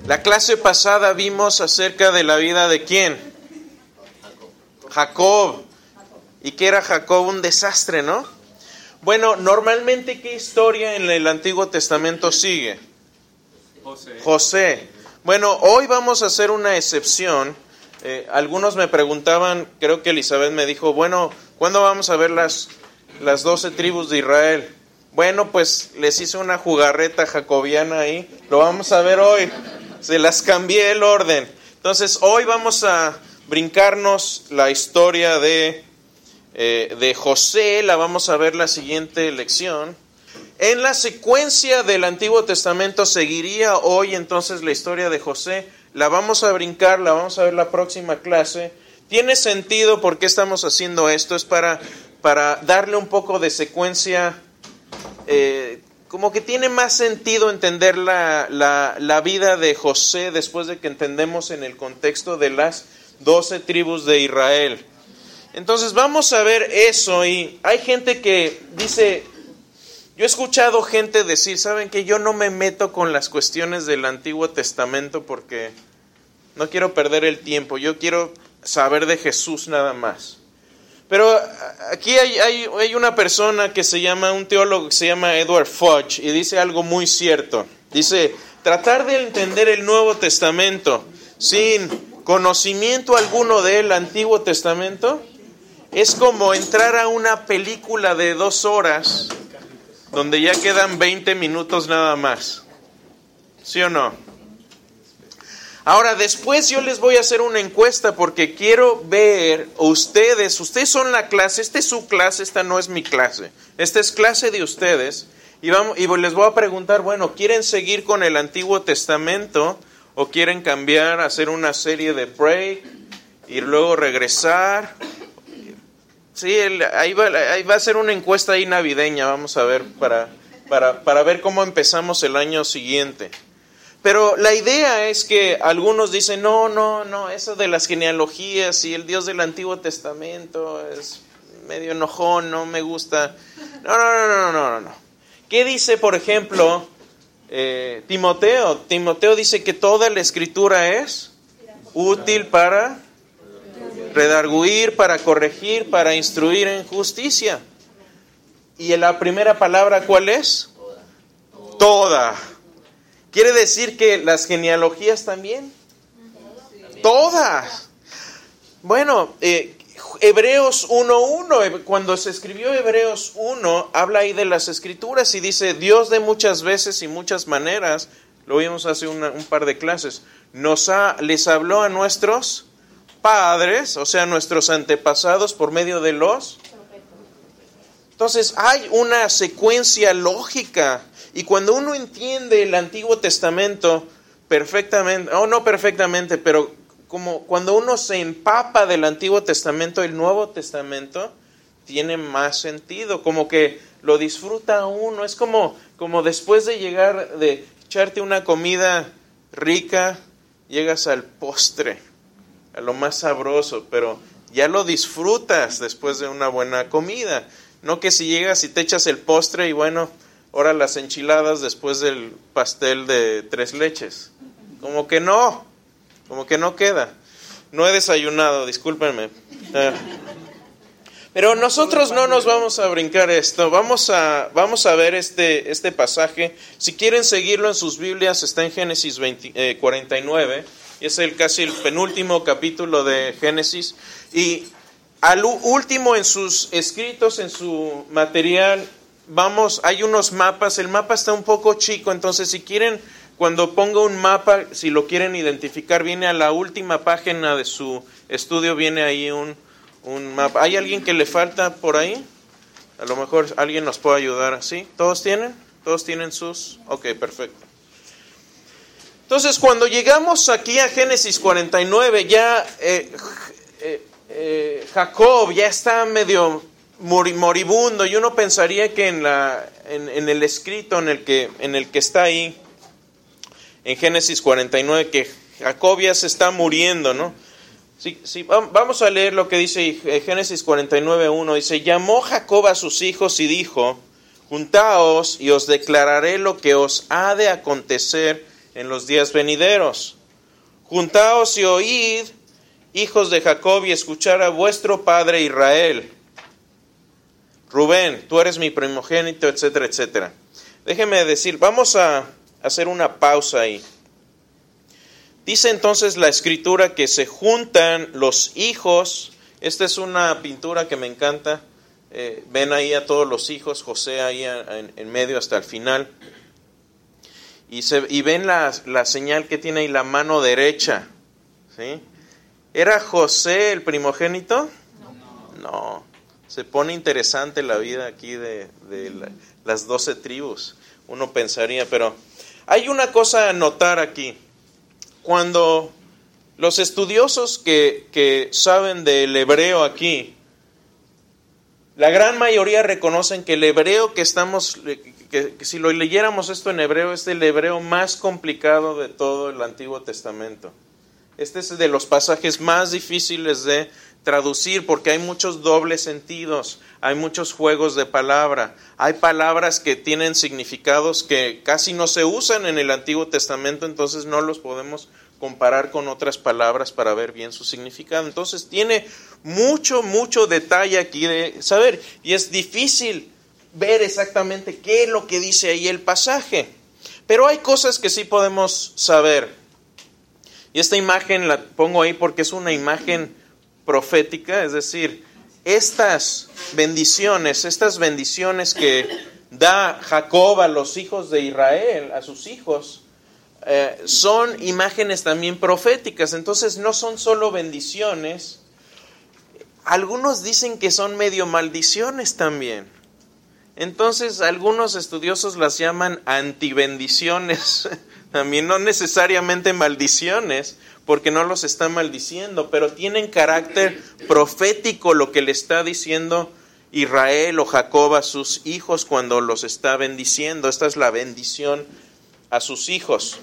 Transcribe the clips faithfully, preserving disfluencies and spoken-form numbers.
La clase pasada vimos acerca de la vida de ¿quién? Jacob. ¿Y qué era Jacob? Un desastre, ¿no? Bueno, normalmente, ¿qué historia en el Antiguo Testamento sigue? José. José. Bueno, hoy vamos a hacer una excepción. Eh, algunos me preguntaban, creo que Elizabeth me dijo, bueno, ¿cuándo vamos a ver las, las doce tribus de Israel? Bueno, pues les hice una jugarreta jacobiana ahí, lo vamos a ver hoy, se las cambié el orden. Entonces, hoy vamos a brincarnos la historia de, eh, de José, la vamos a ver la siguiente lección. En la secuencia del Antiguo Testamento seguiría hoy entonces la historia de José. La vamos a brincar, la vamos a ver la próxima clase. Tiene sentido por qué estamos haciendo esto, es para, para darle un poco de secuencia, eh, como que tiene más sentido entender la, la, la vida de José después de que entendemos en el contexto de las doce tribus de Israel. Entonces vamos a ver eso, y hay gente que dice, yo he escuchado gente decir, ¿saben qué? Yo no me meto con las cuestiones del Antiguo Testamento porque no quiero perder el tiempo, yo quiero saber de Jesús nada más. Pero aquí hay, hay, hay una persona que se llama, un teólogo que se llama Edward Fudge, y dice algo muy cierto. Dice, tratar de entender el Nuevo Testamento sin conocimiento alguno del Antiguo Testamento es como entrar a una película de dos horas donde ya quedan veinte minutos nada más. ¿Sí o no? Ahora, después yo les voy a hacer una encuesta porque quiero ver ustedes, ustedes son la clase, esta es su clase, esta no es mi clase, esta es clase de ustedes, y, vamos, y les voy a preguntar, bueno, ¿quieren seguir con el Antiguo Testamento o quieren cambiar, hacer una serie de break y luego regresar? Sí, el, ahí, va, ahí va a ser una encuesta ahí navideña, vamos a ver, para, para, para ver cómo empezamos el año siguiente. Pero la idea es que algunos dicen, no, no, no, eso de las genealogías y el Dios del Antiguo Testamento es medio enojón, no me gusta. No, no, no, no, no, no, no. ¿Qué dice, por ejemplo, eh, Timoteo? Timoteo dice que toda la Escritura es útil para redarguir, para corregir, para instruir en justicia. ¿Y la primera palabra cuál es? Toda. Toda. ¿Quiere decir que las genealogías también? Todas. Bueno, eh, Hebreos uno uno, cuando se escribió Hebreos uno, habla ahí de las Escrituras y dice, Dios de muchas veces y muchas maneras, lo vimos hace una, un par de clases, nos ha, les habló a nuestros padres, o sea, nuestros antepasados por medio de los. Entonces hay una secuencia lógica, y cuando uno entiende el Antiguo Testamento perfectamente, o oh, no perfectamente, pero como cuando uno se empapa del Antiguo Testamento, el Nuevo Testamento tiene más sentido, como que lo disfruta uno, es como, como después de llegar, de echarte una comida rica, llegas al postre, a lo más sabroso, pero ya lo disfrutas después de una buena comida. No que si llegas y te echas el postre y bueno, ahora las enchiladas después del pastel de tres leches. Como que no, como que no queda. No he desayunado, discúlpenme. Eh. Pero nosotros no nos vamos a brincar esto, vamos a, vamos a ver este, este pasaje. Si quieren seguirlo en sus Biblias, está en Génesis veinte, eh, cuarenta y nueve, y es el casi el penúltimo capítulo de Génesis. Y al último en sus escritos, en su material, vamos, hay unos mapas, el mapa está un poco chico, entonces si quieren, cuando ponga un mapa, si lo quieren identificar, viene a la última página de su estudio, viene ahí un, un mapa. ¿Hay alguien que le falta por ahí? A lo mejor alguien nos puede ayudar, ¿sí? ¿Todos tienen? ¿Todos tienen sus? Ok, perfecto. Entonces, cuando llegamos aquí a Génesis cuarenta y nueve, ya eh, eh, eh, Jacob ya está medio moribundo, y uno pensaría que en la en, en el escrito en el que en el que está ahí en Génesis cuarenta y nueve que Jacob ya se está muriendo, ¿no? Sí, sí, vamos a leer lo que dice Génesis cuarenta y nueve uno, dice, llamó Jacob a sus hijos y dijo, juntaos y os declararé lo que os ha de acontecer en los días venideros. Juntaos y oíd, hijos de Jacob, y escuchad a vuestro padre Israel. Rubén, tú eres mi primogénito, etcétera, etcétera. Déjeme decir, vamos a hacer una pausa ahí. Dice entonces la Escritura que se juntan los hijos. Esta es una pintura que me encanta. Eh, ven ahí a todos los hijos, José ahí en, en medio hasta el final. Y, se, y ven la, la señal que tiene ahí la mano derecha. ¿Sí? ¿Era José el primogénito? No. No. Se pone interesante la vida aquí de, de la, las doce tribus. Uno pensaría, pero hay una cosa a notar aquí. Cuando los estudiosos que, que saben del hebreo aquí, la gran mayoría reconocen que el hebreo que estamos, que, que si lo leyéramos esto en hebreo, es el hebreo más complicado de todo el Antiguo Testamento. Este es de los pasajes más difíciles de traducir porque hay muchos dobles sentidos, hay muchos juegos de palabra, hay palabras que tienen significados que casi no se usan en el Antiguo Testamento, entonces no los podemos comparar con otras palabras para ver bien su significado. Entonces tiene mucho, mucho detalle aquí de saber, y es difícil ver exactamente qué es lo que dice ahí el pasaje, pero hay cosas que sí podemos saber. Y esta imagen la pongo ahí porque es una imagen profética, es decir, estas bendiciones, estas bendiciones que da Jacob a los hijos de Israel, a sus hijos, eh, son imágenes también proféticas. Entonces no son solo bendiciones, algunos dicen que son medio maldiciones también. Entonces algunos estudiosos las llaman antibendiciones. También no necesariamente maldiciones, porque no los está maldiciendo, pero tienen carácter profético lo que le está diciendo Israel o Jacob a sus hijos cuando los está bendiciendo. Esta es la bendición a sus hijos.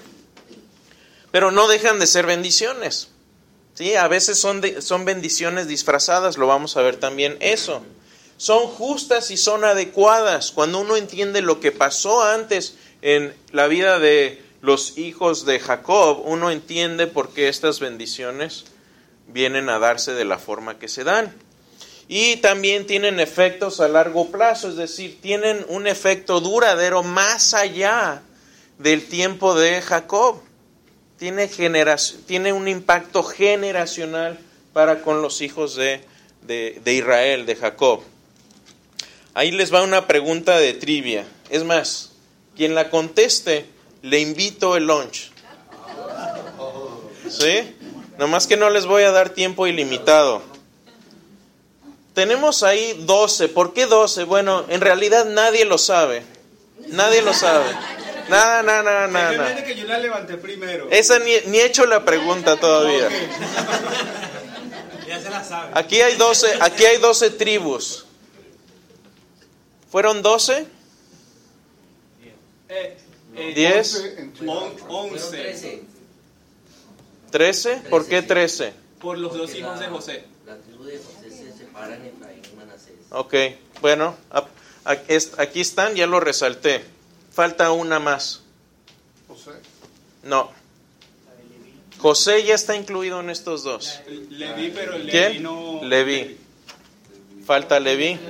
Pero no dejan de ser bendiciones. ¿Sí? A veces son, de, son bendiciones disfrazadas, lo vamos a ver también eso. Son justas y son adecuadas. Cuando uno entiende lo que pasó antes en la vida de los hijos de Jacob, uno entiende por qué estas bendiciones vienen a darse de la forma que se dan. Y también tienen efectos a largo plazo, es decir, tienen un efecto duradero más allá del tiempo de Jacob. Tiene, generación, tiene un impacto generacional para con los hijos de, de, de Israel, de Jacob. Ahí les va una pregunta de trivia. Es más, quien la conteste, le invito el lunch. ¿Sí? Nomás que no les voy a dar tiempo ilimitado. Tenemos ahí doce. ¿Por qué doce? Bueno, en realidad nadie lo sabe. Nadie lo sabe. Nada, nada, nada, nada. nada. Que yo la levanté primero. Esa ni, ni he hecho la pregunta todavía. Ya se la sabe. Aquí hay doce, aquí hay doce tribus. ¿Fueron doce? Eh, eh, ¿Diez? once. ¿Trece? ¿Por qué trece? Por los dos hijos de José. La tribu de José se separa en Efraín y Manasés. Ok, bueno, aquí están, ya lo resalté. Falta una más. José. No. José ya está incluido en estos dos. Leví, pero Leví ¿Quién? no. Leví. Falta Leví.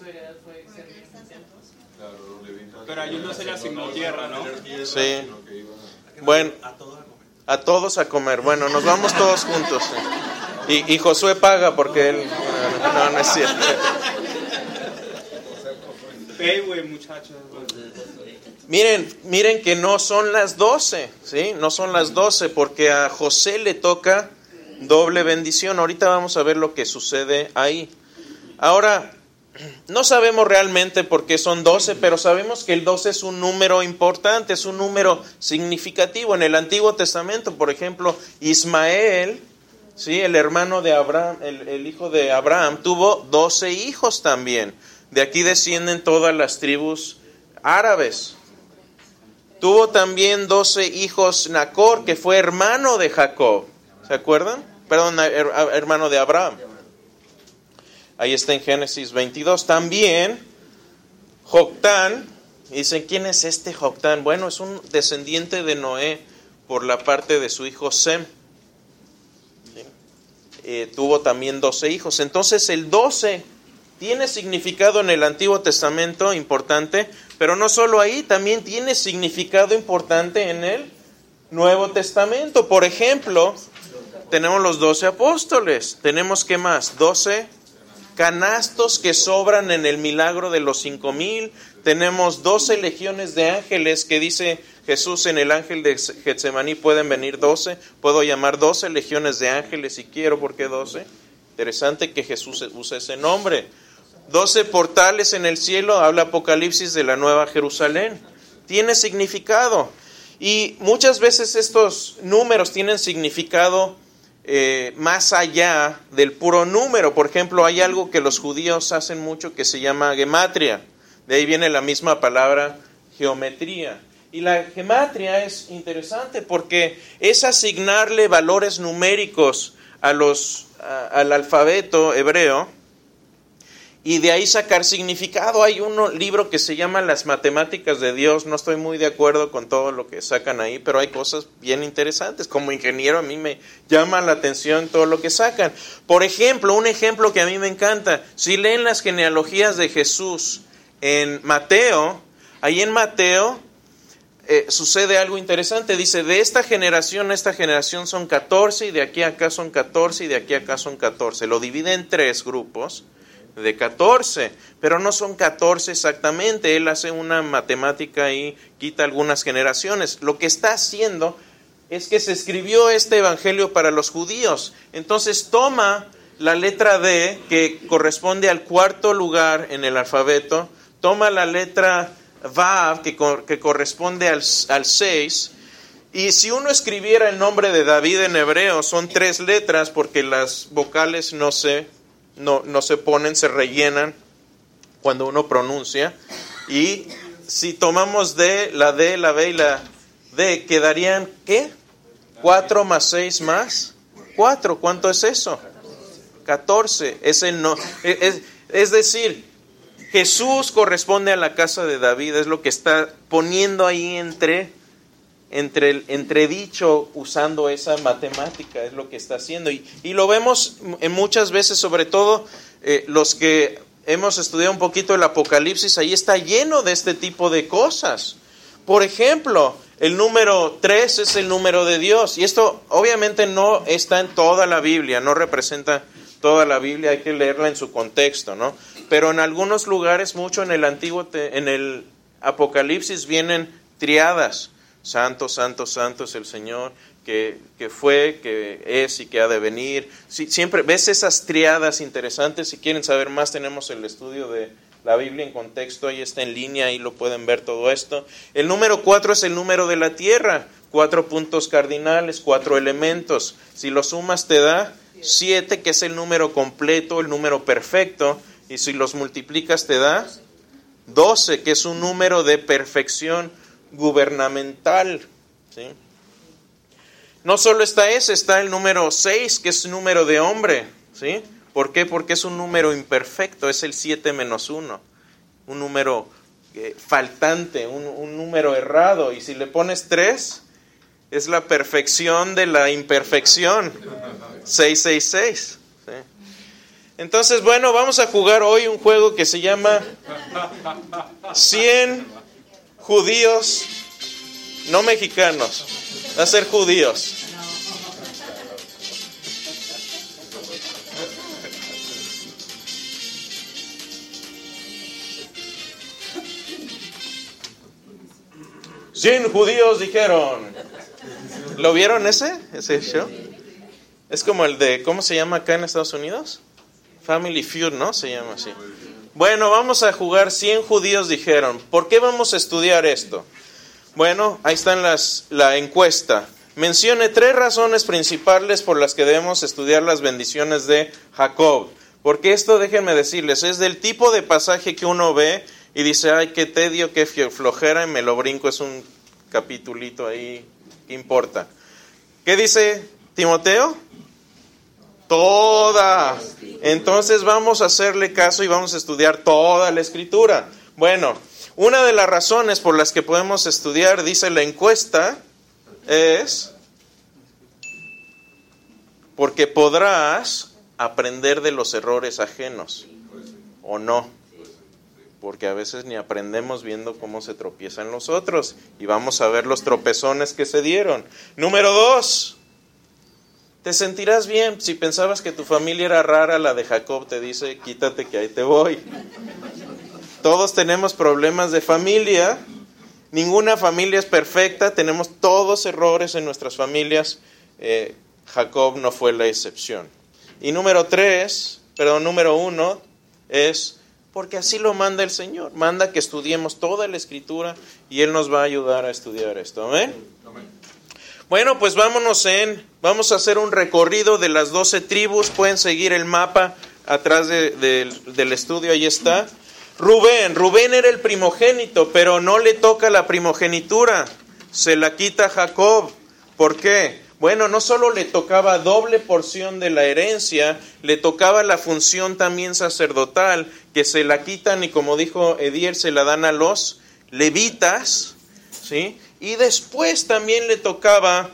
Pero a ellos no se le asignó tierra, ¿no? Sí. Bueno, a todos a comer. Bueno, nos vamos todos juntos. Sí. Y, y Josué paga porque él... No, no es cierto. Hey, güey, muchachos. Miren, miren que no son las doce, ¿sí? No son las doce porque a José le toca doble bendición. Ahorita vamos a ver lo que sucede ahí. Ahora, no sabemos realmente por qué son doce, pero sabemos que el doce es un número importante, es un número significativo. En el Antiguo Testamento, por ejemplo, Ismael, ¿sí? El hermano de Abraham, el, el hijo de Abraham, tuvo doce hijos también. De aquí descienden todas las tribus árabes. Tuvo también doce hijos Nacor, que fue hermano de Jacob. ¿Se acuerdan? Perdón, hermano de Abraham. Ahí está en Génesis veintidós. También Joctán. Dicen, ¿quién es este Joctán? Bueno, es un descendiente de Noé por la parte de su hijo Sem. ¿Sí? Eh, tuvo también doce hijos. Entonces el doce tiene significado en el Antiguo Testamento importante, pero no solo ahí, también tiene significado importante en el Nuevo Testamento. Por ejemplo, tenemos los doce apóstoles. Tenemos, ¿qué más? doce canastos que sobran en el milagro de los cinco mil. Tenemos doce legiones de ángeles que dice Jesús en el ángel de Getsemaní, pueden venir doce. Puedo llamar doce legiones de ángeles si quiero. ¿Por qué doce? Interesante que Jesús use ese nombre. doce portales en el cielo, habla Apocalipsis de la Nueva Jerusalén. Tiene significado. Y muchas veces estos números tienen significado eh, más allá del puro número. Por ejemplo, hay algo que los judíos hacen mucho que se llama gematria. De ahí viene la misma palabra geometría. Y la gematria es interesante porque es asignarle valores numéricos a los, a, al alfabeto hebreo y de ahí sacar significado. Hay un libro que se llama Las Matemáticas de Dios. No estoy muy de acuerdo con todo lo que sacan ahí, pero hay cosas bien interesantes. Como ingeniero a mí me llama la atención todo lo que sacan. Por ejemplo, un ejemplo que a mí me encanta. Si leen las genealogías de Jesús en Mateo, ahí en Mateo eh, sucede algo interesante. Dice, de esta generación a esta generación son catorce, y de aquí a acá son catorce, y de aquí a acá son catorce. Lo divide en tres grupos de catorce, pero no son catorce exactamente. Él hace una matemática y quita algunas generaciones. Lo que está haciendo es que se escribió este evangelio para los judíos. Entonces toma la letra D, que corresponde al cuarto lugar en el alfabeto, toma la letra Vav, que, que corresponde al, al seis, y si uno escribiera el nombre de David en hebreo, son tres letras porque las vocales no se No, no se ponen, se rellenan cuando uno pronuncia. Y si tomamos D, la D, la B y la D, quedarían, ¿qué? cuatro más seis más cuatro. ¿Cuánto es eso? catorce. Ese no, es, es decir, Jesús corresponde a la casa de David. Es lo que está poniendo ahí entre, entre el entredicho, usando esa matemática, es lo que está haciendo. Y, y lo vemos en muchas veces, sobre todo eh, los que hemos estudiado un poquito el Apocalipsis, ahí está lleno de este tipo de cosas. Por ejemplo, el número tres es el número de Dios, y esto obviamente no está en toda la Biblia, no representa toda la Biblia, hay que leerla en su contexto, ¿no? Pero en algunos lugares, mucho en el Antiguo, en el Apocalipsis, vienen triadas. Santo, santo, santo es el Señor, que, que fue, que es y que ha de venir. Sí, siempre ves esas triadas interesantes. Si quieren saber más, tenemos el estudio de la Biblia en contexto, ahí está en línea, ahí lo pueden ver todo esto. El número cuatro es el número de la tierra, cuatro puntos cardinales, cuatro elementos. Si lo sumas te da siete, que es el número completo, el número perfecto, y si los multiplicas te da doce, que es un número de perfección gubernamental, ¿sí? No solo está ese, está el número seis, que es número de hombre, ¿sí? ¿Por qué? Porque es un número imperfecto, es el siete menos uno, un número eh, faltante, un, un número errado, y si le pones tres, es la perfección de la imperfección, seis seis seis, ¿sí? Entonces, bueno, vamos a jugar hoy un juego que se llama cien judíos, no mexicanos, va a ser judíos. Cien judíos dijeron. ¿Lo vieron ese? ¿Ese show? Es como el de, ¿cómo se llama acá en Estados Unidos? Family Feud, ¿no? Se llama así. Bueno, vamos a jugar cien judíos dijeron. ¿Por qué vamos a estudiar esto? Bueno, ahí están las, la encuesta. Mencione tres razones principales por las que debemos estudiar las bendiciones de Jacob. Porque esto, déjenme decirles, es del tipo de pasaje que uno ve y dice, ay, qué tedio, qué flojera, y me lo brinco, es un capitulito ahí, ¿qué importa? ¿Qué dice Timoteo? Toda. Entonces vamos a hacerle caso y vamos a estudiar toda la Escritura. Bueno, una de las razones por las que podemos estudiar, dice la encuesta, es porque podrás aprender de los errores ajenos, ¿o no? Porque a veces ni aprendemos viendo cómo se tropiezan los otros, y vamos a ver los tropezones que se dieron. Número dos, te sentirás bien. Si pensabas que tu familia era rara, la de Jacob te dice, quítate que ahí te voy. Todos tenemos problemas de familia. Ninguna familia es perfecta. Tenemos todos errores en nuestras familias. Eh, Jacob no fue la excepción. Y número tres, perdón, número uno, es porque así lo manda el Señor. Manda que estudiemos toda la Escritura y Él nos va a ayudar a estudiar esto. ¿Amén? Amén. Bueno, pues vámonos en, vamos a hacer un recorrido de las doce tribus. Pueden seguir el mapa atrás de, de, del estudio, ahí está. Rubén, Rubén era el primogénito, pero no le toca la primogenitura, se la quita Jacob. ¿Por qué? Bueno, no solo le tocaba doble porción de la herencia, le tocaba la función también sacerdotal, que se la quitan y como dijo Ediel, se la dan a los levitas, ¿sí? Y después también le tocaba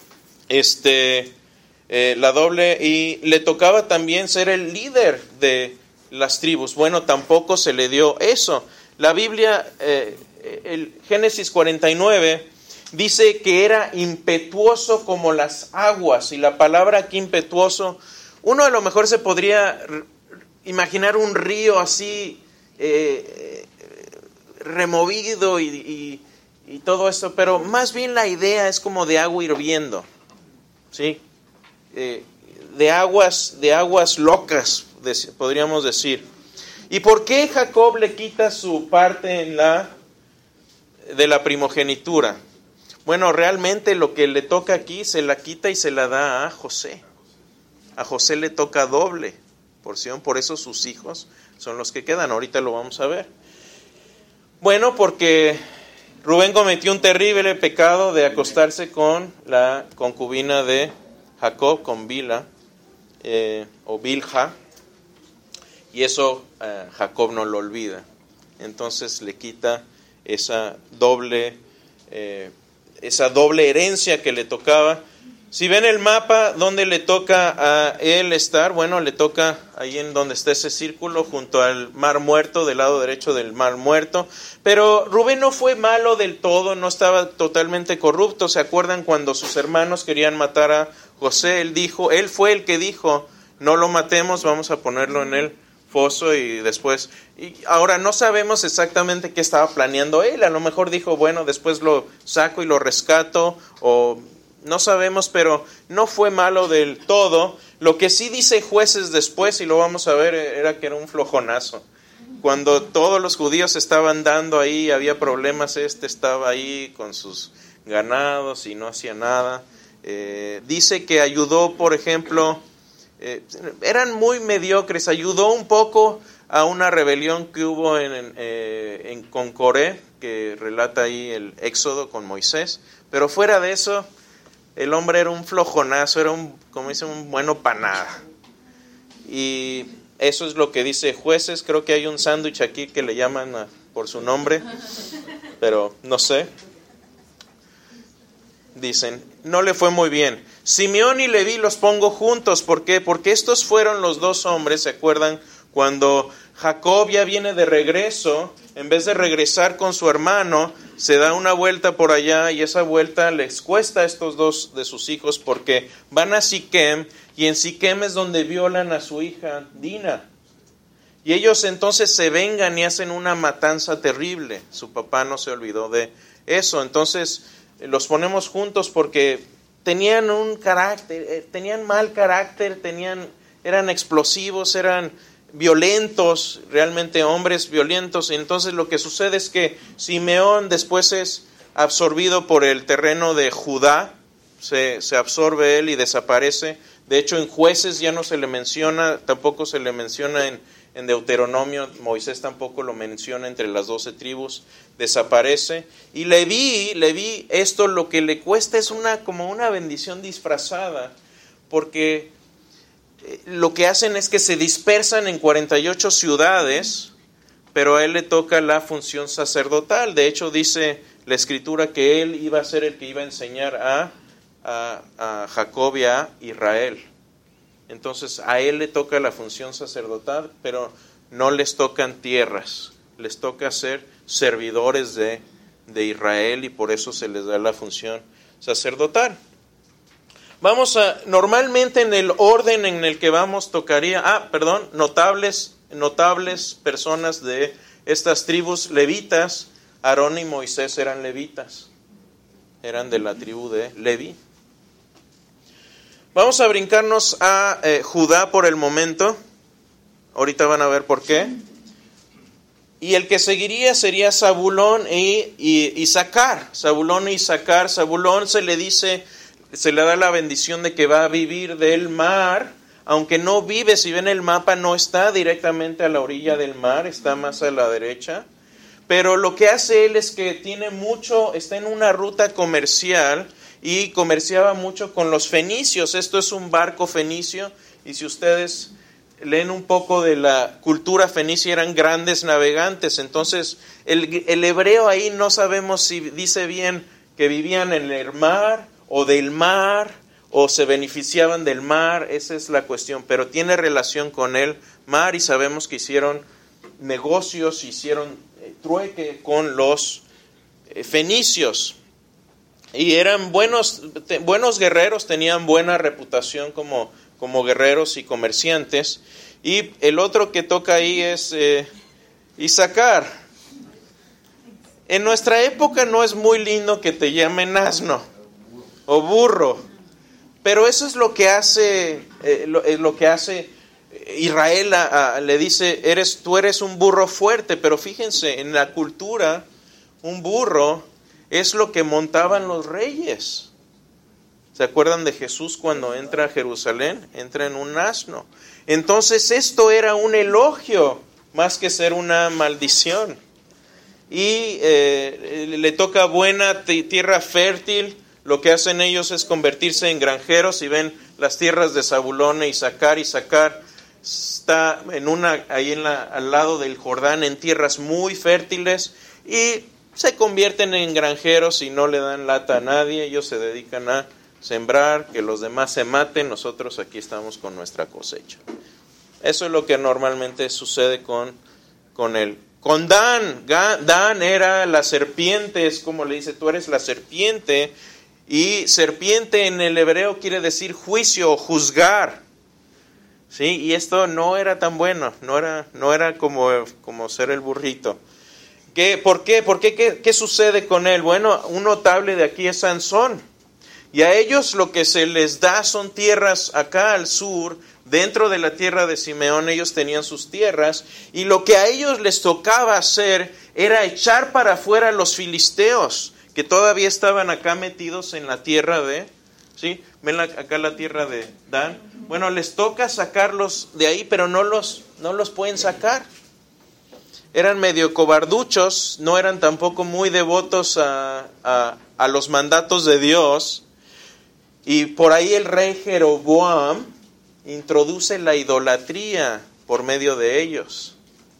este, eh, la doble, y le tocaba también ser el líder de las tribus. Bueno, tampoco se le dio eso. La Biblia, eh, el Génesis cuarenta y nueve, dice que era impetuoso como las aguas. Y la palabra aquí impetuoso, uno a lo mejor se podría imaginar un río así eh, removido y, y, y todo eso, pero más bien la idea es como de agua hirviendo, ¿sí? Eh, de aguas, de aguas locas, podríamos decir. ¿Y por qué Jacob le quita su parte en la de la primogenitura? Bueno, realmente lo que le toca aquí se la quita y se la da a José. A José le toca doble porción, por eso sus hijos son los que quedan. Ahorita lo vamos a ver. Bueno, porque Rubén cometió un terrible pecado de acostarse con la concubina de Jacob, con Bila, eh, o Bilha. Y eso eh, Jacob no lo olvida. Entonces le quita esa doble, eh, esa doble herencia que le tocaba. Si ven el mapa, ¿dónde le toca a él estar? Bueno, le toca ahí en donde está ese círculo, junto al Mar Muerto, del lado derecho del Mar Muerto. Pero Rubén no fue malo del todo, no estaba totalmente corrupto. ¿Se acuerdan cuando sus hermanos querían matar a José? Él dijo, él fue el que dijo, no lo matemos, vamos a ponerlo en el foso y después, y ahora no sabemos exactamente qué estaba planeando él. A lo mejor dijo, bueno, después lo saco y lo rescato, o no sabemos, pero no fue malo del todo. Lo que sí dice Jueces después, y lo vamos a ver, era que era un flojonazo. Cuando todos los judíos estaban dando ahí, había problemas, este estaba ahí con sus ganados y no hacía nada. Eh, dice que ayudó, por ejemplo, Eh, eran muy mediocres, ayudó un poco a una rebelión que hubo en, en, eh, en con Coré, que relata ahí el Éxodo con Moisés, pero fuera de eso, el hombre era un flojonazo, era un, como dice, un bueno para nada. Y eso es lo que dice Jueces. Creo que hay un sándwich aquí que le llaman a, por su nombre, pero no sé. Dicen, no le fue muy bien. Simeón y Leví los pongo juntos. ¿Por qué? Porque estos fueron los dos hombres, ¿se acuerdan? Cuando Jacob ya viene de regreso, en vez de regresar con su hermano, se da una vuelta por allá, y esa vuelta les cuesta a estos dos de sus hijos, porque van a Siquem, y en Siquem es donde violan a su hija Dina. Y ellos entonces se vengan y hacen una matanza terrible. Su papá no se olvidó de eso. Entonces los ponemos juntos porque tenían un carácter, tenían mal carácter, tenían, eran explosivos, eran violentos, realmente hombres violentos. Y entonces lo que sucede es que Simeón después es absorbido por el terreno de Judá, se, se absorbe él y desaparece. De hecho, en Jueces ya no se le menciona, tampoco se le menciona en, en Deuteronomio, Moisés tampoco lo menciona entre las doce tribus, desaparece. Y Leví, Leví, esto lo que le cuesta es una como una bendición disfrazada, porque lo que hacen es que se dispersan en cuarenta y ocho ciudades, pero a él le toca la función sacerdotal. De hecho, dice la escritura que él iba a ser el que iba a enseñar a, a, a Jacob y a Israel. Entonces a él le toca la función sacerdotal, pero no les tocan tierras, les toca ser servidores de, de Israel y por eso se les da la función sacerdotal. Vamos a, normalmente en el orden en el que vamos tocaría, ah, perdón, notables, notables personas de estas tribus levitas. Aarón y Moisés eran levitas, eran de la tribu de Leví. Vamos a brincarnos a eh, Judá por el momento, ahorita van a ver por qué. Y el que seguiría sería Zabulón y, y Isaacar. Zabulón y Isaacar. Zabulón se le dice, se le da la bendición de que va a vivir del mar, aunque no vive, si ven el mapa, no está directamente a la orilla del mar, está más a la derecha. Pero lo que hace él es que tiene mucho, está en una ruta comercial y comerciaba mucho con los fenicios. Esto es un barco fenicio y si ustedes leen un poco de la cultura fenicia, eran grandes navegantes. Entonces, el, el hebreo ahí no sabemos si dice bien que vivían en el mar o del mar o se beneficiaban del mar. Esa es la cuestión, pero tiene relación con el mar y sabemos que hicieron negocios, hicieron eh, trueque con los eh, fenicios. Y eran buenos, te, buenos guerreros, tenían buena reputación como como guerreros y comerciantes. Y el otro que toca ahí es eh, Isaacar. En nuestra época no es muy lindo que te llamen asno o burro, pero eso es lo que hace, eh, lo, eh, lo que hace Israel, a, a, le dice, eres, tú eres un burro fuerte, pero fíjense, en la cultura, un burro es lo que montaban los reyes. ¿Se acuerdan de Jesús cuando entra a Jerusalén? Entra en un asno. Entonces esto era un elogio más que ser una maldición. Y eh, le toca buena tierra fértil. Lo que hacen ellos es convertirse en granjeros. Y ven las tierras de Zabulón e Isaacar. Isaacar está en una, ahí en la, al lado del Jordán, en tierras muy fértiles. Y se convierten en granjeros y no le dan lata a nadie. Ellos se dedican a sembrar, que los demás se maten, nosotros aquí estamos con nuestra cosecha. Eso es lo que normalmente sucede con, con él. Con Dan, Dan era la serpiente, es como le dice, tú eres la serpiente, y serpiente en el hebreo quiere decir juicio o juzgar. ¿Sí? Y esto no era tan bueno, no era, no era como, como ser el burrito. ¿Qué, ¿Por qué? ¿Por qué? ¿Qué, qué sucede con él? Bueno, un notable de aquí es Sansón. Y a ellos lo que se les da son tierras acá al sur, dentro de la tierra de Simeón, ellos tenían sus tierras, y lo que a ellos les tocaba hacer era echar para afuera a los filisteos, que todavía estaban acá metidos en la tierra de, ¿sí? ¿Ven la, acá la tierra de Dan? Bueno, les toca sacarlos de ahí, pero no los, no los pueden sacar. Eran medio cobarduchos, no eran tampoco muy devotos a, a, a los mandatos de Dios. Y por ahí el rey Jeroboam introduce la idolatría por medio de ellos.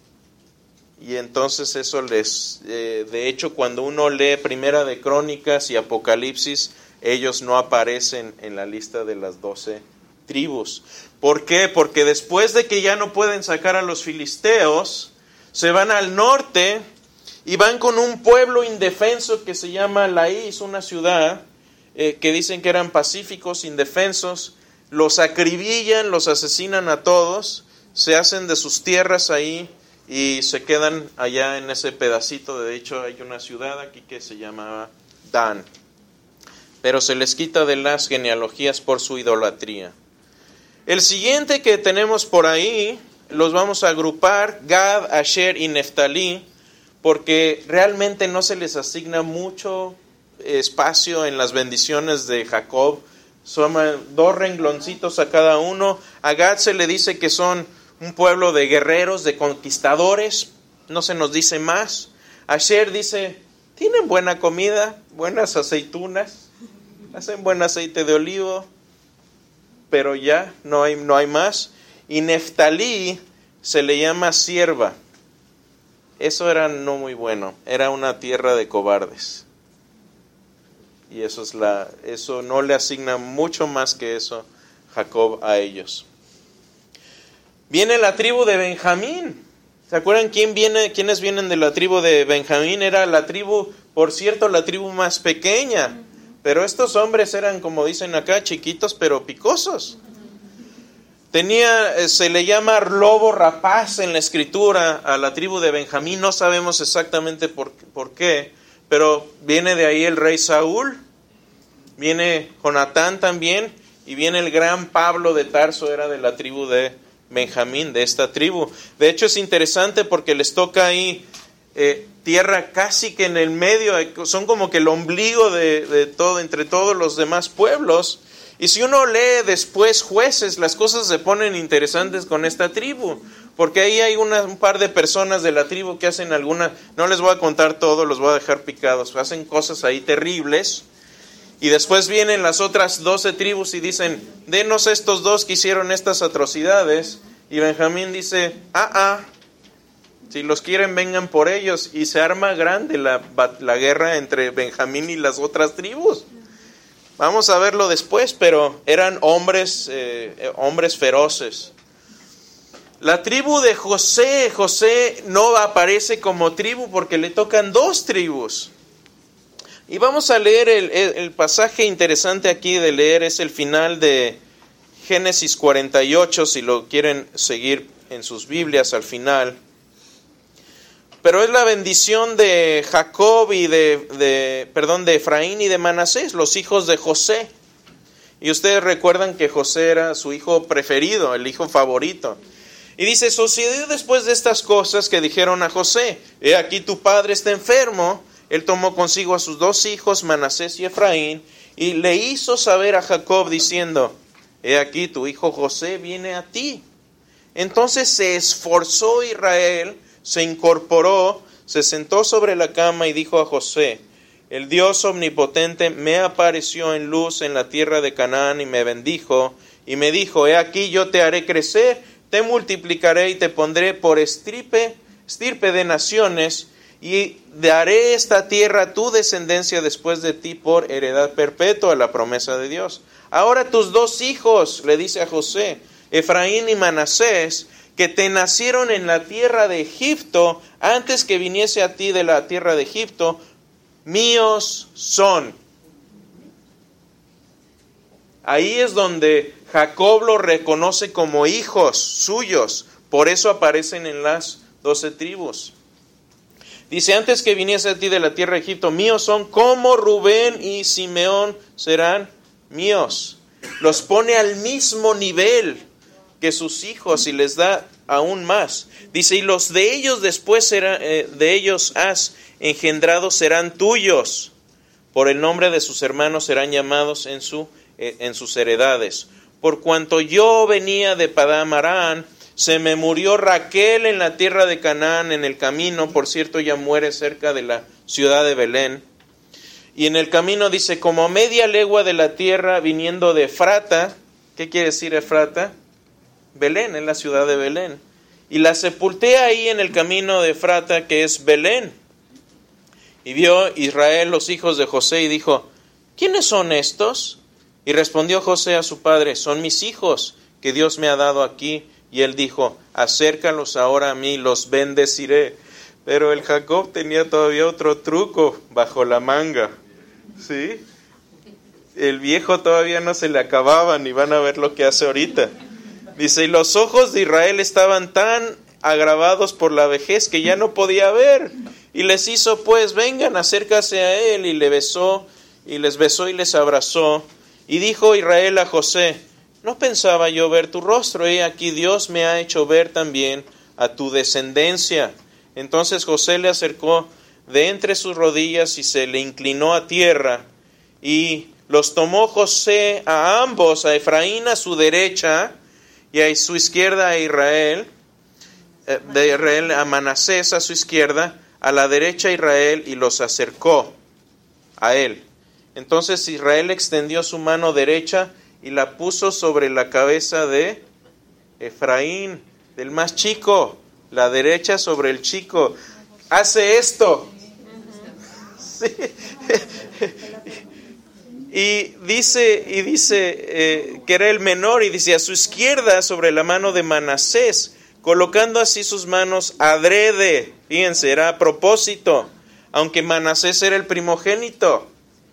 Y entonces eso les, eh, de hecho cuando uno lee Primera de Crónicas y Apocalipsis, ellos no aparecen en la lista de las doce tribus. ¿Por qué? Porque después de que ya no pueden sacar a los filisteos, se van al norte y van con un pueblo indefenso que se llama Laís, una ciudad, Eh, que dicen que eran pacíficos, indefensos, los acribillan, los asesinan a todos, se hacen de sus tierras ahí y se quedan allá en ese pedacito. De hecho hay una ciudad aquí que se llamaba Dan, pero se les quita de las genealogías por su idolatría. El siguiente que tenemos por ahí, los vamos a agrupar, Gad, Asher y Neftalí, porque realmente no se les asigna mucho espacio en las bendiciones de Jacob. Son dos rengloncitos a cada uno. A Gad se le dice que son un pueblo de guerreros, de conquistadores, no se nos dice más. Asher dice, tienen buena comida, buenas aceitunas, hacen buen aceite de olivo, pero ya no hay, no hay más. Y Neftalí se le llama sierva. Eso era no muy bueno, era una tierra de cobardes. Y eso es la, eso no le asigna mucho más que eso Jacob a ellos. Viene la tribu de Benjamín. ¿Se acuerdan quién viene, quiénes vienen de la tribu de Benjamín? Era la tribu, por cierto, la tribu más pequeña. Pero estos hombres eran, como dicen acá, chiquitos pero picosos. Tenía, se le llama lobo rapaz en la escritura a la tribu de Benjamín. No sabemos exactamente por, por qué, pero viene de ahí el rey Saúl, viene Jonatán también, y viene el gran Pablo de Tarso, era de la tribu de Benjamín, de esta tribu. De hecho es interesante porque les toca ahí eh, tierra casi que en el medio, son como que el ombligo de, de todo, entre todos los demás pueblos. Y si uno lee después Jueces, las cosas se ponen interesantes con esta tribu, porque ahí hay una, un par de personas de la tribu que hacen alguna, no les voy a contar todo, los voy a dejar picados, hacen cosas ahí terribles. Y después vienen las otras doce tribus y dicen, denos estos dos que hicieron estas atrocidades. Y Benjamín dice, ah, ah, si los quieren vengan por ellos. Y se arma grande la, la guerra entre Benjamín y las otras tribus. Vamos a verlo después, pero eran hombres, eh, hombres feroces. La tribu de José, José no aparece como tribu porque le tocan dos tribus. Y vamos a leer el, el, el pasaje interesante aquí de leer, es el final de Génesis cuarenta y ocho, si lo quieren seguir en sus Biblias al final. Pero es la bendición de Jacob y de, de, perdón, de Efraín y de Manasés, los hijos de José. Y ustedes recuerdan que José era su hijo preferido, el hijo favorito. Y dice, sucedió después de estas cosas que dijeron a José, he aquí tu padre está enfermo. Él tomó consigo a sus dos hijos, Manasés y Efraín, y le hizo saber a Jacob diciendo, he aquí tu hijo José viene a ti. Entonces se esforzó Israel, se incorporó, se sentó sobre la cama y dijo a José, el Dios omnipotente me apareció en luz en la tierra de Canaán y me bendijo, y me dijo, he aquí yo te haré crecer, te multiplicaré y te pondré por estirpe, estirpe de naciones, y daré esta tierra a tu descendencia después de ti por heredad perpetua, la promesa de Dios. Ahora tus dos hijos, le dice a José, Efraín y Manasés, que te nacieron en la tierra de Egipto, antes que viniese a ti de la tierra de Egipto, míos son. Ahí es donde Jacob los reconoce como hijos suyos, por eso aparecen en las doce tribus. Dice, antes que viniese a ti de la tierra de Egipto, míos son, como Rubén y Simeón serán míos. Los pone al mismo nivel que sus hijos y les da aún más. Dice, y los de ellos después será, eh, de ellos has engendrado serán tuyos. Por el nombre de sus hermanos serán llamados en, su, eh, en sus heredades. Por cuanto yo venía de Padán Aram, se me murió Raquel en la tierra de Canaán en el camino. Por cierto, ella muere cerca de la ciudad de Belén. Y en el camino dice, como a media legua de la tierra viniendo de Efrata. ¿Qué quiere decir Efrata? Belén, es la ciudad de Belén. Y la sepulté ahí en el camino de Efrata, que es Belén. Y vio Israel los hijos de José y dijo, ¿quiénes son estos? Y respondió José a su padre, son mis hijos que Dios me ha dado aquí. Y él dijo, acércalos ahora a mí, los bendeciré. Pero el Jacob tenía todavía otro truco bajo la manga. ¿Sí? El viejo todavía no se le acababan y van a ver lo que hace ahorita. Dice, y los ojos de Israel estaban tan agravados por la vejez que ya no podía ver. Y les hizo, pues, vengan, acércase a él. Y le besó, y les besó y les abrazó. Y dijo Israel a José, no pensaba yo ver tu rostro, y aquí Dios me ha hecho ver también a tu descendencia. Entonces José le acercó de entre sus rodillas y se le inclinó a tierra. Y los tomó José a ambos, a Efraín a su derecha y a su izquierda a Israel, de Israel a Manasés a su izquierda, a la derecha a Israel, y los acercó a él. Entonces Israel extendió su mano derecha y la puso sobre la cabeza de Efraín, del más chico, la derecha sobre el chico. Hace esto. Sí. Y dice, y dice eh, que era el menor, y dice a su izquierda sobre la mano de Manasés, colocando así sus manos adrede. Fíjense, era a propósito, aunque Manasés era el primogénito.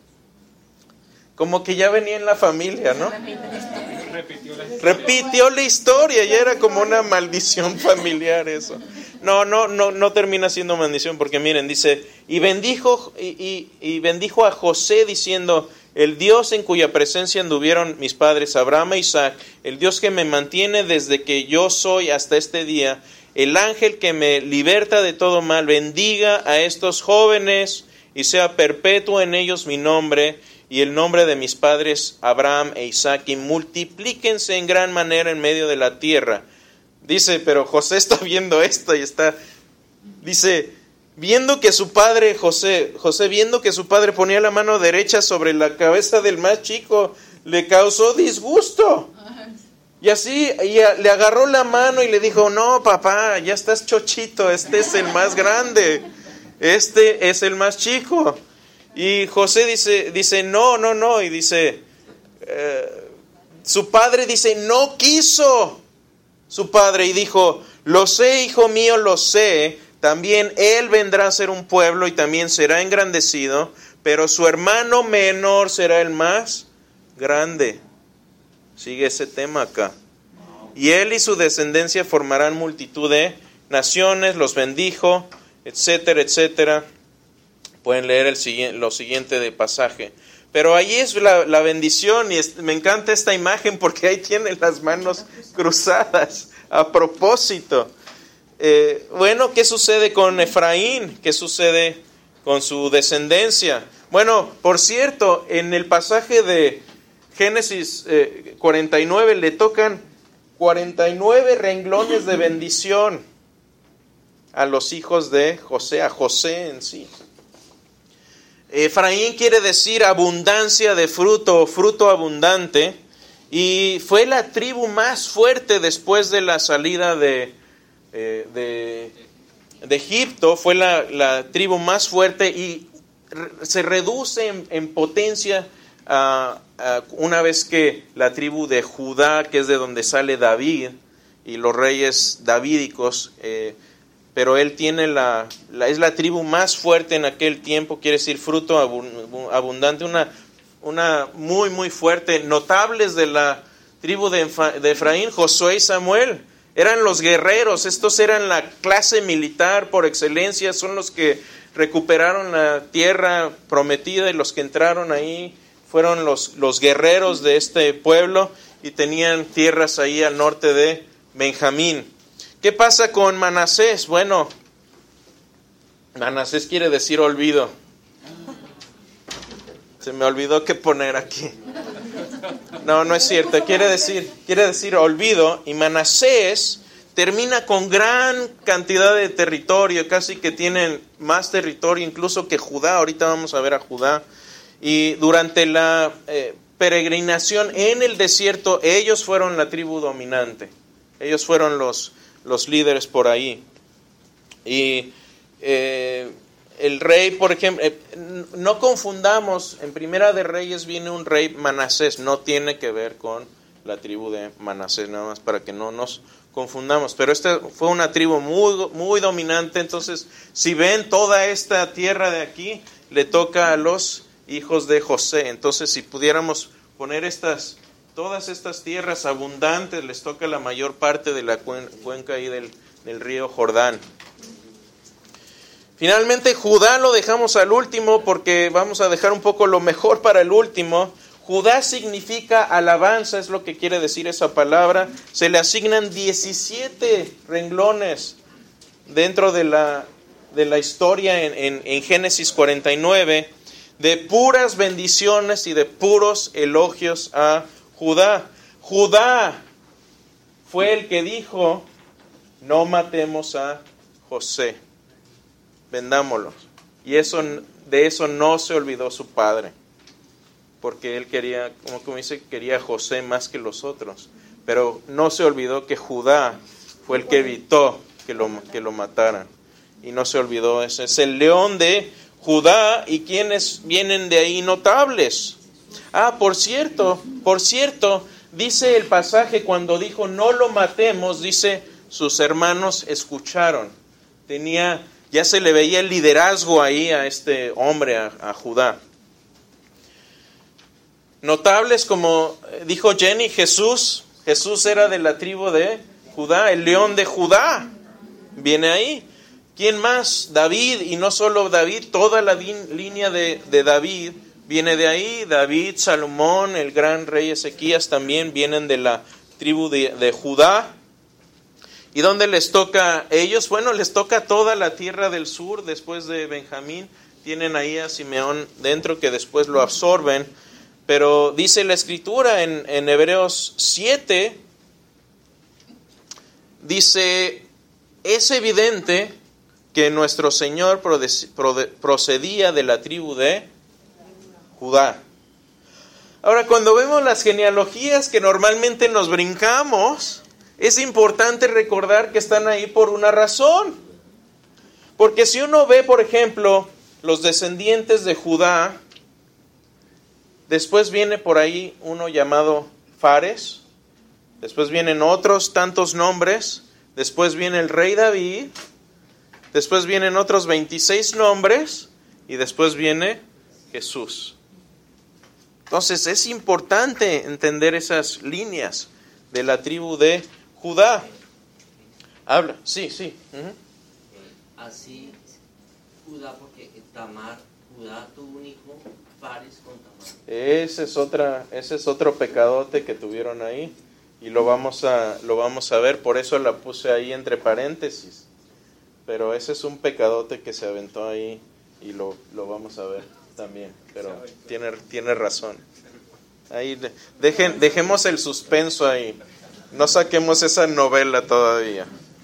Como que ya venía en la familia, ¿no? Repitió la Repitió la historia, ya era como una maldición familiar eso. No, no, no, no termina siendo maldición, porque miren, dice, y bendijo, y, y, y bendijo a José diciendo, el Dios en cuya presencia anduvieron mis padres Abraham e Isaac, el Dios que me mantiene desde que yo soy hasta este día, el ángel que me liberta de todo mal, bendiga a estos jóvenes y sea perpetuo en ellos mi nombre y el nombre de mis padres Abraham e Isaac, y multiplíquense en gran manera en medio de la tierra. Dice, pero José está viendo esto y está, dice, viendo que su padre, José, José viendo que su padre ponía la mano derecha sobre la cabeza del más chico, le causó disgusto. Y así y a, le agarró la mano y le dijo, no papá, ya estás chochito, este es el más grande, este es el más chico. Y José dice, dice no, no, no, y dice, eh, su padre dice, no quiso su padre, y dijo, lo sé, hijo mío, lo sé, también él vendrá a ser un pueblo y también será engrandecido, pero su hermano menor será el más grande. Sigue ese tema acá. Y él y su descendencia formarán multitud de naciones, los bendijo, etcétera, etcétera. Pueden leer el siguiente, lo siguiente de pasaje. Pero ahí es la, la bendición, y es, me encanta esta imagen porque ahí tienen las manos cruzadas a propósito. Eh, bueno, ¿qué sucede con Efraín? ¿Qué sucede con su descendencia? Bueno, por cierto, en el pasaje de Génesis eh, cuarenta y nueve le tocan cuarenta y nueve renglones de bendición a los hijos de José, a José en sí. Efraín quiere decir abundancia de fruto, fruto abundante, y fue la tribu más fuerte después de la salida de, eh, de, de Egipto, fue la, la tribu más fuerte y re, se reduce en, en potencia uh, uh, una vez que la tribu de Judá, que es de donde sale David, y los reyes davídicos, eh, pero él tiene la, la, es la tribu más fuerte en aquel tiempo, quiere decir fruto abundante, una, una muy muy fuerte. Notables de la tribu de, de Efraín, Josué y Samuel, eran los guerreros, estos eran la clase militar por excelencia, son los que recuperaron la tierra prometida y los que entraron ahí fueron los, los guerreros de este pueblo y tenían tierras ahí al norte de Benjamín. ¿Qué pasa con Manasés? Bueno, Manasés quiere decir olvido. Se me olvidó qué poner aquí. No, no es cierto. Quiere decir, quiere decir olvido. Y Manasés termina con gran cantidad de territorio, casi que tienen más territorio incluso que Judá. Ahorita vamos a ver a Judá. Y durante la eh, peregrinación en el desierto, ellos fueron la tribu dominante. Ellos fueron los... los líderes por ahí. Y eh, el rey, por ejemplo, eh, no confundamos, en Primera de Reyes viene un rey Manasés, no tiene que ver con la tribu de Manasés, nada más para que no nos confundamos, pero esta fue una tribu muy, muy dominante. Entonces, si ven toda esta tierra de aquí, le toca a los hijos de José. Entonces, si pudiéramos poner estas todas estas tierras abundantes, les toca la mayor parte de la cuenca ahí del, del río Jordán. Finalmente, Judá lo dejamos al último porque vamos a dejar un poco lo mejor para el último. Judá significa alabanza, es lo que quiere decir esa palabra. Se le asignan diecisiete renglones dentro de la, de la historia en, en, en Génesis cuarenta y nueve, de puras bendiciones y de puros elogios a Judá. Judá fue el que dijo, no matemos a José, vendámoslo. Y eso, de eso no se olvidó su padre, porque él quería, como, como dice, quería a José más que los otros. Pero no se olvidó que Judá fue el que evitó que lo, que lo mataran. Y no se olvidó, ese es el león de Judá. ¿Y quienes vienen de ahí notables? Ah, por cierto, por cierto, dice el pasaje cuando dijo no lo matemos, dice sus hermanos escucharon. Tenía, ya se le veía el liderazgo ahí a este hombre, a, a Judá. Notables como dijo Jenny, Jesús, Jesús era de la tribu de Judá, el león de Judá, viene ahí. ¿Quién más? David, y no solo David, toda la din, línea de, de David viene de ahí. David, Salomón, el gran rey Ezequías también vienen de la tribu de, de Judá. ¿Y dónde les toca a ellos? Bueno, les toca toda la tierra del sur después de Benjamín. Tienen ahí a Simeón dentro que después lo absorben. Pero dice la Escritura en, en Hebreos siete, dice, es evidente que nuestro Señor procedía de la tribu de Judá. Ahora, cuando vemos las genealogías que normalmente nos brincamos, es importante recordar que están ahí por una razón. Porque si uno ve, por ejemplo, los descendientes de Judá, después viene por ahí uno llamado Fares, después vienen otros tantos nombres, después viene el rey David, después vienen otros veintiséis nombres y después viene Jesús. Entonces es importante entender esas líneas de la tribu de Judá. Habla, sí, sí. Uh-huh. Así, Judá, porque Tamar, Judá tuvo un hijo, Fares con Tamar. Ese es otra, ese es otro pecadote que tuvieron ahí y lo vamos a, lo vamos a ver. Por eso la puse ahí entre paréntesis. Pero ese es un pecadote que se aventó ahí y lo, lo vamos a ver también. Pero tiene, tiene razón. Ahí dejen, dejemos el suspenso ahí. No saquemos esa novela todavía.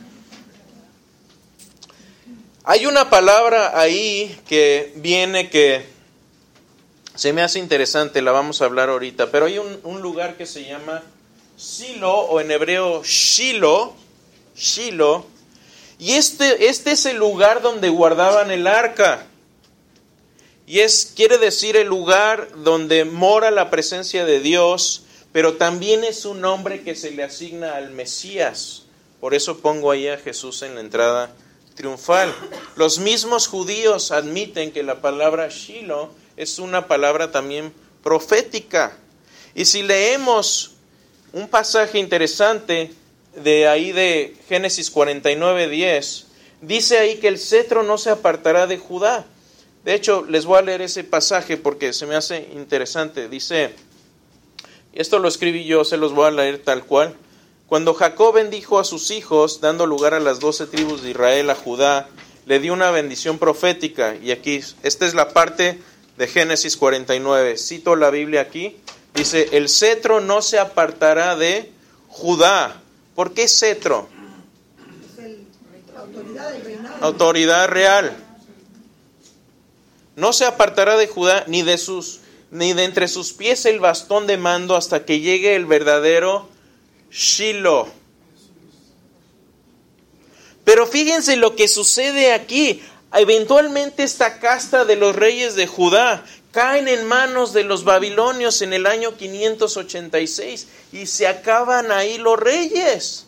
Hay una palabra ahí que viene que se me hace interesante, la vamos a hablar ahorita. Pero hay un, un lugar que se llama Silo, o en hebreo Shilo, Shilo. Y este, este es el lugar donde guardaban el arca. Y es, quiere decir el lugar donde mora la presencia de Dios, pero también es un nombre que se le asigna al Mesías. Por eso pongo ahí a Jesús en la entrada triunfal. Los mismos judíos admiten que la palabra Shilo es una palabra también profética. Y si leemos un pasaje interesante de ahí de Génesis cuarenta y nueve, diez, dice ahí que el cetro no se apartará de Judá. De hecho, les voy a leer ese pasaje porque se me hace interesante. Dice, esto lo escribí yo, se los voy a leer tal cual. Cuando Jacob bendijo a sus hijos, dando lugar a las doce tribus de Israel, a Judá, le dio una bendición profética. Y aquí, esta es la parte de Génesis cuarenta y nueve. Cito la Biblia aquí. Dice, el cetro no se apartará de Judá. ¿Por qué cetro? Es el, la autoridad del reinado. Autoridad real. No se apartará de Judá ni de sus ni de entre sus pies el bastón de mando hasta que llegue el verdadero Shilo. Pero fíjense lo que sucede aquí. Eventualmente esta casta de los reyes de Judá caen en manos de los babilonios en el año quinientos ochenta y seis y se acaban ahí los reyes.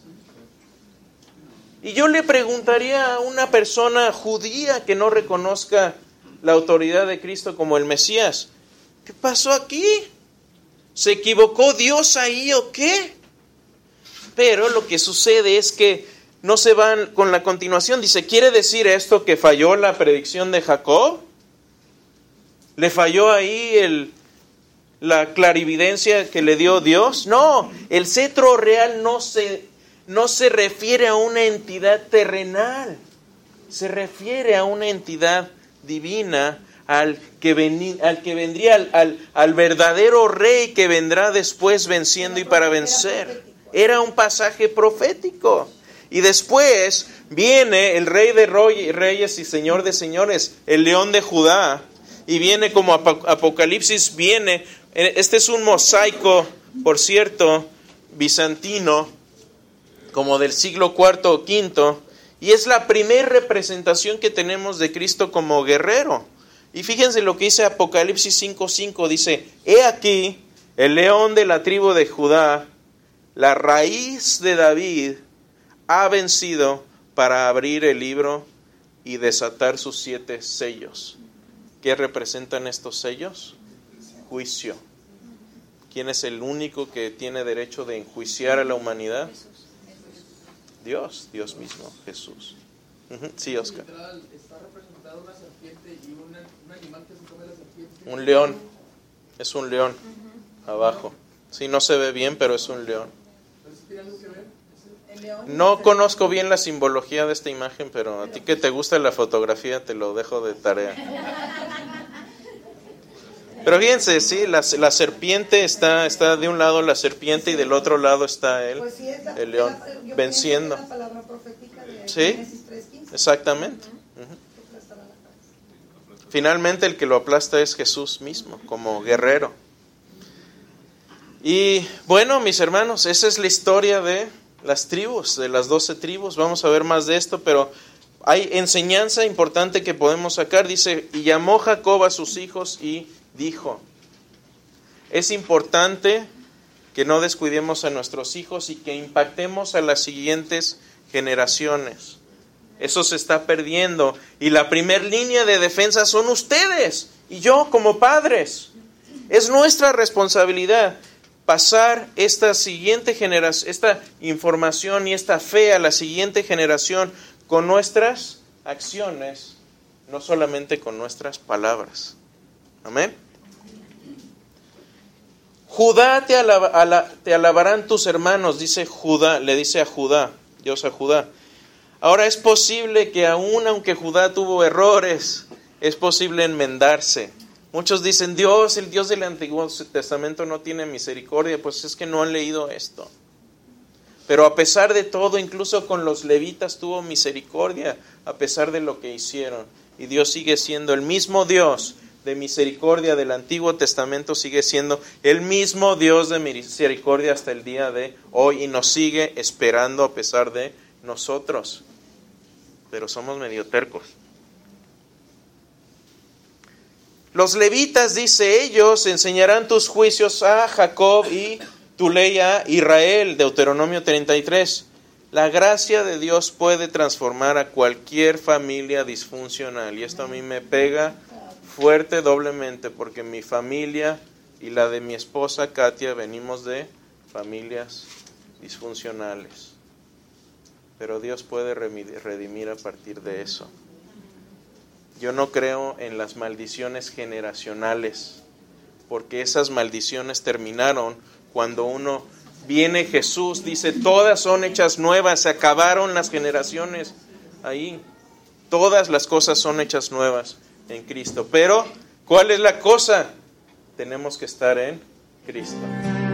Y yo le preguntaría a una persona judía que no reconozca la autoridad de Cristo como el Mesías, ¿qué pasó aquí? ¿Se equivocó Dios ahí o qué? Pero lo que sucede es que no se van con la continuación. Dice, ¿quiere decir esto que falló la predicción de Jacob? ¿Le falló ahí el, la clarividencia que le dio Dios? No, el cetro real no se, no se refiere a una entidad terrenal. Se refiere a una entidad divina, al que, ven, al que vendría, al, al, al verdadero rey que vendrá después venciendo y para vencer. Era un pasaje profético. Y después viene el rey de reyes y señor de señores, el león de Judá, y viene como Apocalipsis viene. Este es un mosaico, por cierto, bizantino, como del siglo cuarto o quinto, y es la primera representación que tenemos de Cristo como guerrero. Y fíjense lo que dice Apocalipsis cinco cinco, dice, he aquí el león de la tribu de Judá, la raíz de David, ha vencido para abrir el libro y desatar sus siete sellos. ¿Qué representan estos sellos? Juicio. ¿Quién es el único que tiene derecho de enjuiciar a la humanidad? Dios, Dios mismo, Jesús. Uh-huh. Sí, Oscar. Está representada una serpiente y una, un animal que se come la serpiente. Un león. Es un león. Abajo. Sí, no se ve bien, pero es un león. ¿Tiene algo que ver? No conozco bien la simbología de esta imagen, pero a ti que te gusta la fotografía te lo dejo de tarea. Pero fíjense, sí, la, la serpiente está, está de un lado la serpiente y del otro lado está él, Pues sí, es la, el león, la, yo venciendo. pienso que es la palabra profética de Sí, Génesis tres quince. exactamente. Uh-huh. Finalmente el que lo aplasta es Jesús mismo, como guerrero. Y bueno, mis hermanos, esa es la historia de las tribus, de las doce tribus. Vamos a ver más de esto, pero hay enseñanza importante que podemos sacar. Dice, y llamó Jacob a sus hijos y dijo. Es importante que no descuidemos a nuestros hijos y que impactemos a las siguientes generaciones. Eso se está perdiendo. Y la primer línea de defensa son ustedes y yo como padres. Es nuestra responsabilidad pasar esta siguiente generación, esta información y esta fe a la siguiente generación con nuestras acciones, no solamente con nuestras palabras. Amén. Judá te, alaba, ala, te alabarán tus hermanos, dice Judá, le dice a Judá, Dios a Judá. Ahora es posible que aún aunque Judá tuvo errores, es posible enmendarse. Muchos dicen, Dios, el Dios del Antiguo Testamento no tiene misericordia, pues es que no han leído esto. Pero a pesar de todo, incluso con los levitas tuvo misericordia, a pesar de lo que hicieron. Y Dios sigue siendo el mismo Dios de misericordia del Antiguo Testamento, sigue siendo el mismo Dios de misericordia hasta el día de hoy y nos sigue esperando a pesar de nosotros. Pero somos medio tercos. Los levitas, dice, ellos enseñarán tus juicios a Jacob y tu ley a Israel, Deuteronomio treinta y tres. La gracia de Dios puede transformar a cualquier familia disfuncional. Y esto a mí me pega fuerte doblemente porque mi familia y la de mi esposa Katia venimos de familias disfuncionales. Pero Dios puede redimir a partir de eso. Yo no creo en las maldiciones generacionales, porque esas maldiciones terminaron cuando uno viene Jesús, dice, todas son hechas nuevas, se acabaron las generaciones ahí. Todas las cosas son hechas nuevas en Cristo. Pero, ¿cuál es la cosa? Tenemos que estar en Cristo.